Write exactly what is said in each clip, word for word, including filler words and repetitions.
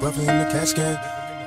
brother in the cash can.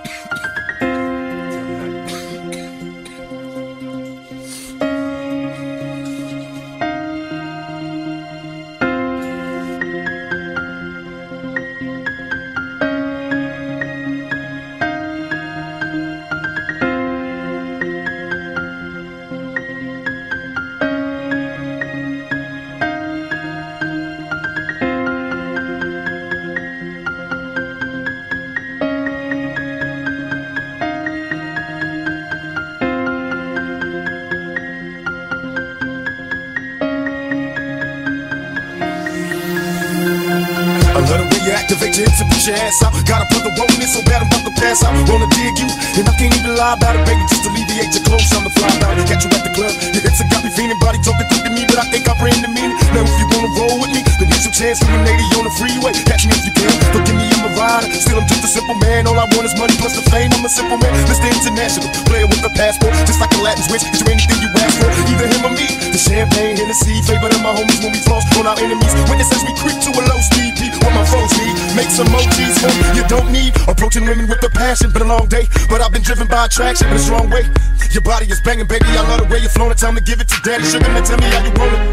I love the way you activate your hips and push your ass out. Got a brother wanting it so bad I'm about to pass out. Wanna dig you, and I can't even lie about it, baby. Just alleviate your clothes, I'm the fly about it. Catch you at the club, your hips have got me feeling. Body talking quick to me, but I think I ran the meaning. Now if you wanna roll with me, then here's some chance for an eighty on the freeway. Catch me if you can, don't give me I'm a rider. Still I'm just a simple man, all I want is money plus the fame. I'm a simple man, Mister International, player with a passport. Just like a Latin switch, is there anything you ask for? Either him or me, the champagne, Hennessy, favorite of my homies when we floss on our enemies. Witnesses we creep to a low speed, beat what my foes need. Make some emojis for you don't need. Approaching women with a passion, been a long day, but I've been driven by attraction in a strong way. Your body is banging, baby, I love the way you're flowing. Time to give it to daddy, sugar, now tell me how you want it.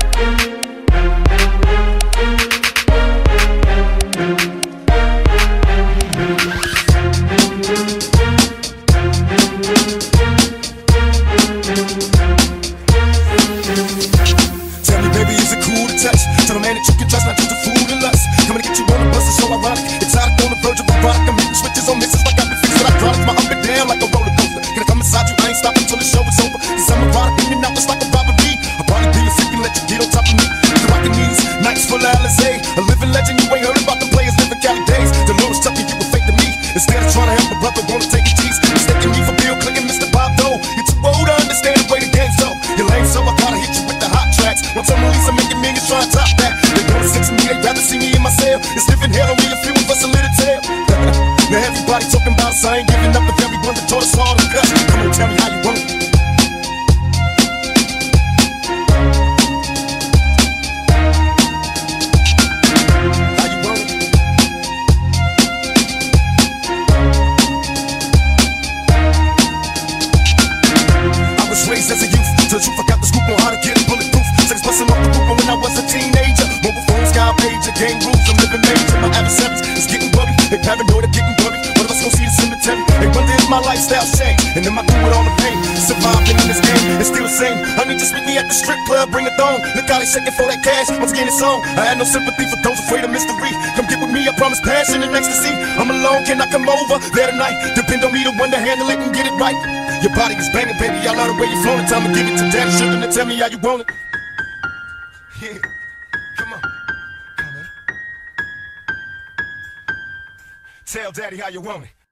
Tell me, baby, is it cool to touch? Tell a man that you can trust, not just a fool and lust. Coming to get you on the bus is so ironic. Exotic on the verge of erotic. I'm hitting switches on misses like I've been fixing hydraulics. My up and down like a roller coaster. Gonna come inside you, I ain't stopping till the show is over. Cause I'm erotic, in and out just like a robbery. I'll probably be a freak and let you get on top of me. The rockin' knees, nights full of Alizé. A living legend, you ain't heard about the players living Cali days. The Lord's tucking you were fake to me. Instead of trying to help a brother, wanna take his cheese. Mistaking me for Bill Clinton, Mister Bob Dole. You're too old to understand the way the game's so. You're lame, so I gotta hit you with the hot tracks. Once I'm released, I'm making millions trying to top that. They wanna stick to me, they'd rather see me in my cell. It's living hell on me, a few of us a little tail. Now everybody talking about us, I ain't giving up with everyone that taught us all to cuss. Come on, tell me how you want it. How you want it? I was raised as a youth, till you forgot the scoop on how to get bulletproof. Sex busting off the roof when I was a teenager. Mobile phones, sky pager, game rules, I'm living major. My adversaries is getting worried, they paranoid, getting worried. One of us gon' see the cemetery. They wonder if my lifestyle changed, and am I through with all the pain? Surviving in this game, it's still the same. I need to meet me at the strip club, bring it on. Look how they shaking for that cash, once again it's on. I had no sympathy for those afraid of mystery. Come get with me, I promise passion and ecstasy. I'm alone, can I come over there tonight? Depend on me, the one to handle it and get it right. Your body is banging, baby, I love the way you're flowing. Time to give it to daddy, sugar, now tell me how you want it. Yeah, come on, come on. Tell daddy how you want it.